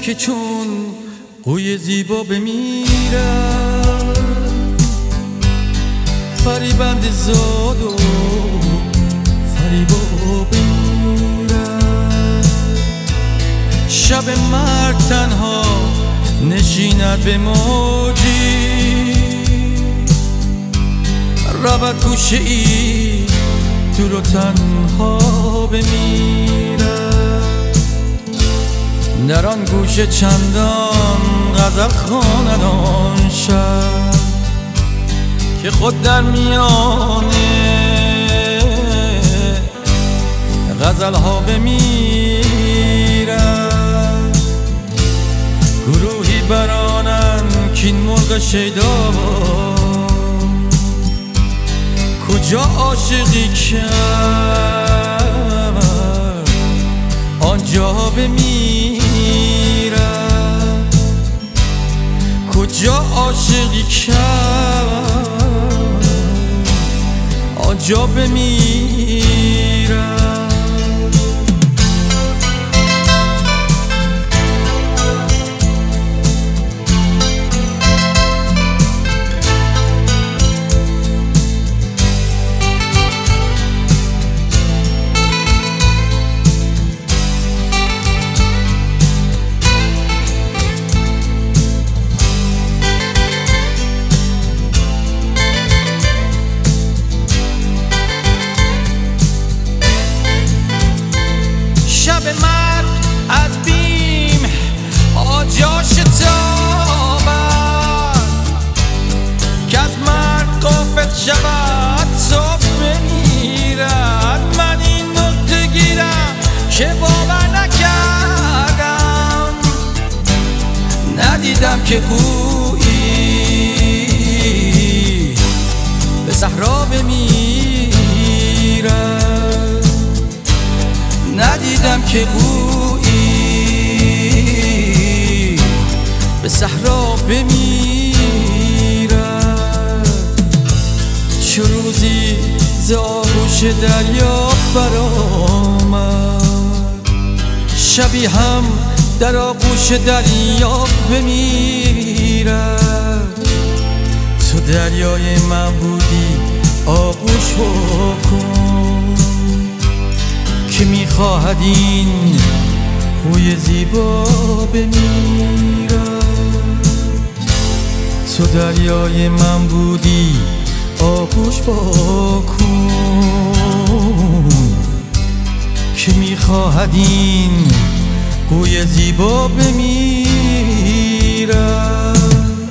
که چون قوی زیبا بمیرد فریبنده زاد و فریبا بمیرد شب مرگ تنها نشیند به موجی رود گوشه ای دور و تنها بمیرد در آن گوشه چندان غزل خواند آن شب که خود در میانه غزل ها بمیرد گروهی برانن کین مرغ شیدا کجا عاشقی کرد آنجا بمیرد کجا عاشقی کرد آنجا بمیرد شود صبح بمیرد من این نکته گیرم که باور نکردم ندیدم که گویی به صحرا بمیرد ندیدم که گویی به صحرا بمیرد چه روزی ز آغوش دریا برآمد شبی هم در آغوش دریا بمیرد تو دریای من بودی آغوش بکن که میخواهد این خوی زیبا بمیرد تو دریای من بودی آغوش بکن که میخواهد این قوی زیبا بمیرد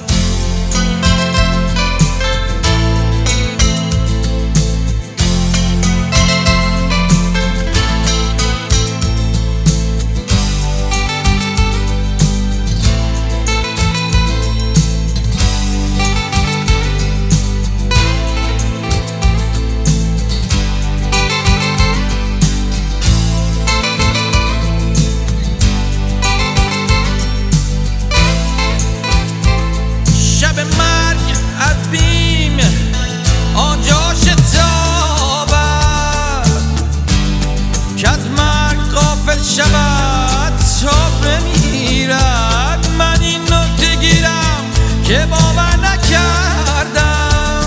شود تا بمیرد من این نکته گیرم که باور نکردم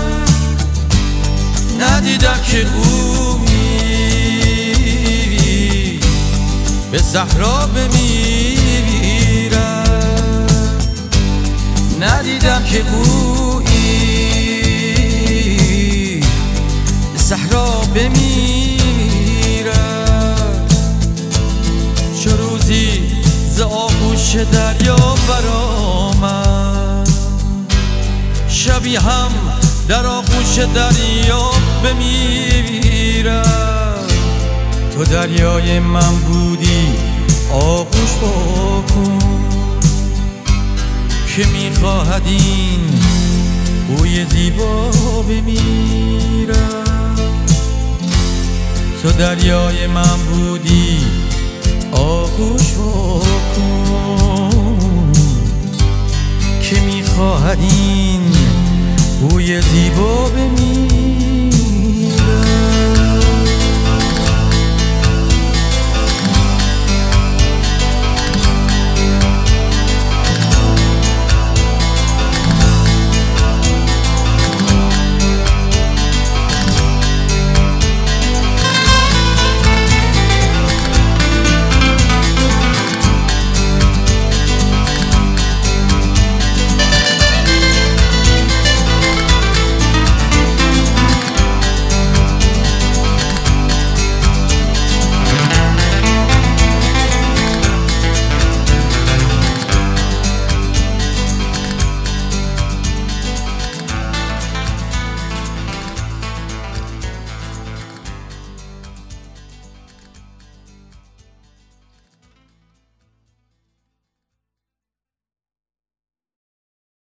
ندیدم که گویی به صحرا بمیرد ندیدم که گویی به صحرا بمیرد چه روزی ز آغوش دریا برآمد شبی هم در آغوش دریا بمیرد تو دریای من بودی آغوش بکن که میخواهد این بوی زیبا بمیرد تو دریای من بودی آغوش بکن که میخواهد این بوی زیبا بمیرد